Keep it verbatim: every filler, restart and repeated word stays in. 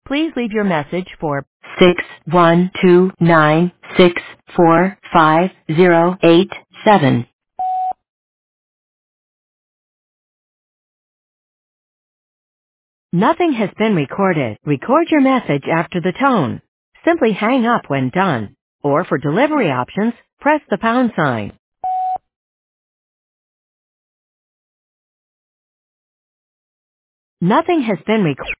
Please leave your message for six one two nine six four five zero eight seven. Nothing has been recorded. Record your message after the tone. Simply hang up when done. Or for delivery options, press the pound sign. Nothing has been recorded.